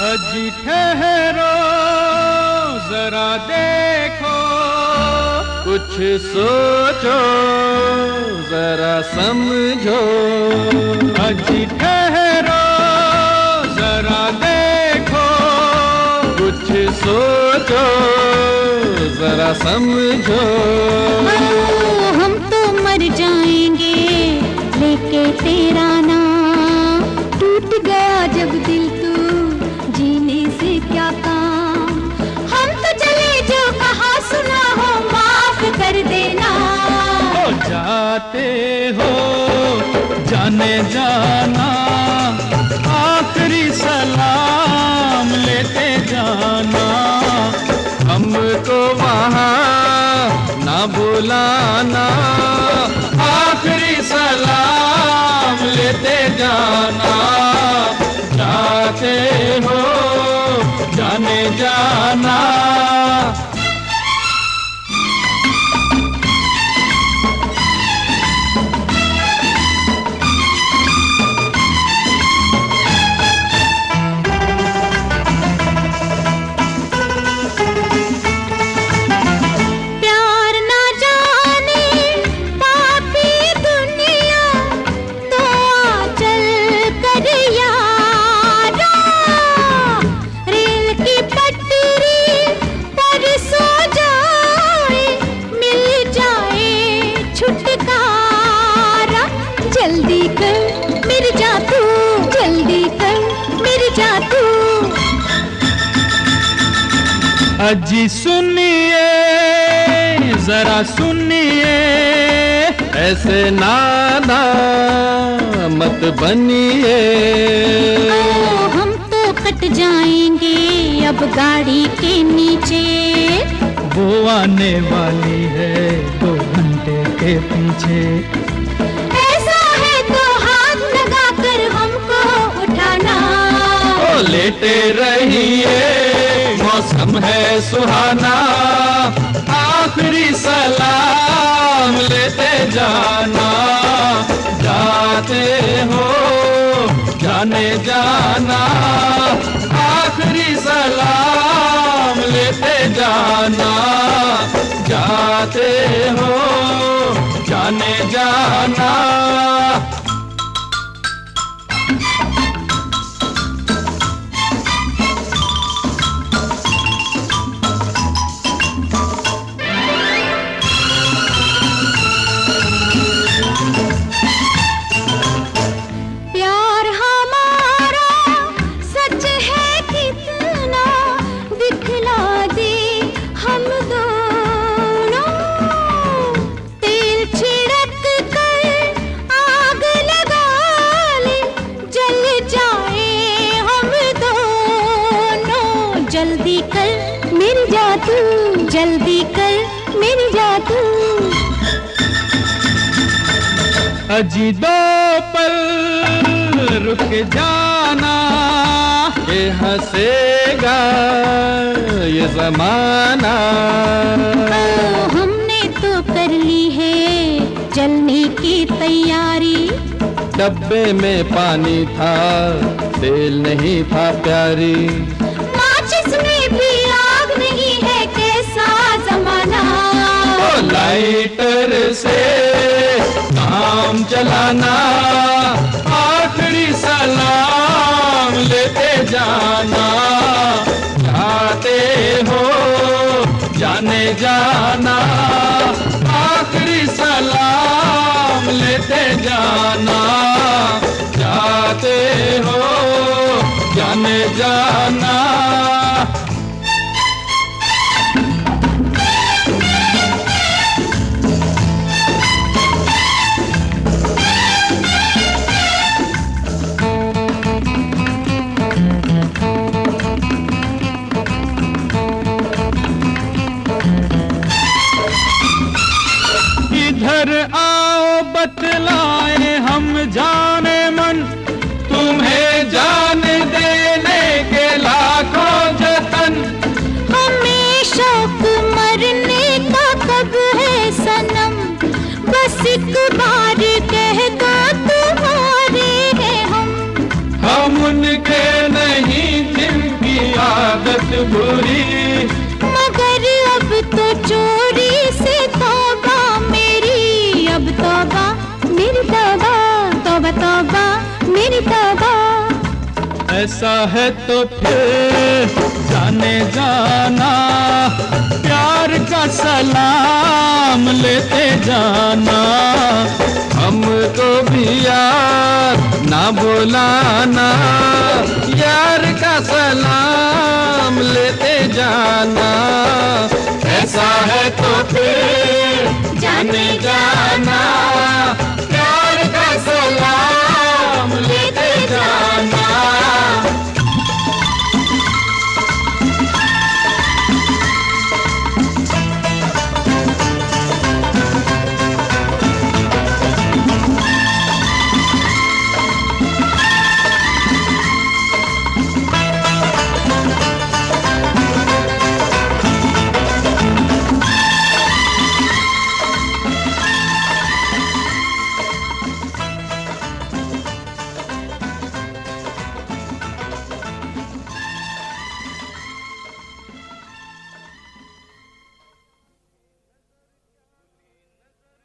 अजी ठहरो जरा देखो, कुछ सोचो जरा समझो। अजी ठहरो जरा देखो, कुछ सोचो जरा समझो। हम तो मर जाएंगे लेके तेरा नाम, टूट गया जब दिल तू जीने से क्या काम। हम तो चले जो कहा सुना हो माफ कर देना। हो जाते हो जाने जाना, आखिरी सलाम लेते जाना। हमको वहाँ ना बुलाना, आखिरी सलाम लेते जाना। जाते हो जाने जाना। जल्दी कर मेरे जादू, जल्दी कर मेरे जादू। अजी सुनिए जरा सुनिए, ऐसे नादा मत बनिए। हम तो कट जाएंगे अब गाड़ी के नीचे, वो आने वाली है 2 घंटे के पीछे। लेटे रहिए मौसम है सुहाना, आखिरी सलाम लेते जाना। जाते हो जाने जाना, आखिरी सलाम लेते जाना। जाते हो जाने जाना। जल्दी कर मेरी जादू, जल्दी कर मेरी जादू। अजी 2 पल रुक जाना, ये हंसेगा ये जमाना। हमने तो कर ली है जलने की तैयारी। डब्बे में पानी था तेल नहीं था प्यारी, माचिस में भी आग नहीं है कैसा जमाना। लाइटर से काम चलाना, आखिरी सलाम लेते जाना। जाते हो जाने जाना, आखिरी सलाम लेते जाना। जाते हो जाने जाना। इधर आओ बतलाए हम जाने मन, तुम्हें जान देने के लाखों ऐसा है तो फिर जाने जाना, प्यार का सलाम लेते जाना। हमको भी यार ना बुलाना, यार का सलाम लेते जाना। ऐसा है तो फिर जाने जाना,